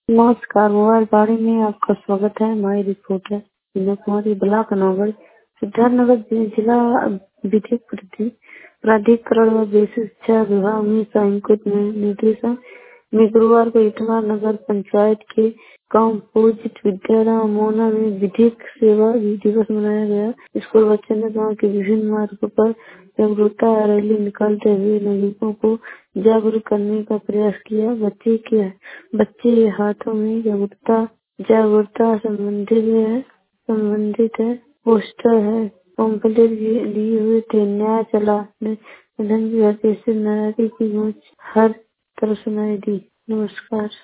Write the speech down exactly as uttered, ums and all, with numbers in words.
नमस्कार, मोबाइल गाड़ी में आपका स्वागत है। हमारी रिपोर्ट है विनय कुमारी ब्लॉक नगर सिद्धार्थनगर जि- जिला विधिक प्रति प्राधिकरण व बेसिक शिक्षा विभाग में संयुक्त नि- निर्देशन में गुरुवार को इटवा नगर पंचायत के कॉम्पोजिट विद्यालय मोना में विधिक सेवा दिवस मनाया गया। स्कूल बच्चों ने गाँव के विभिन्न मार्गों पर जागरूकता रैली निकालते हुए नागरिकों को जागरूक करने का प्रयास किया। बच्चे के बच्चे के हाथों में जागरूकता जागरूकता संबंधित है संबंधित है पोस्टर है पम्पलेट भी लिए हुए थे। न्याय चला निधन की वजह से नाराजगी की गूंज हर तरफ सुनाई दी। नमस्कार।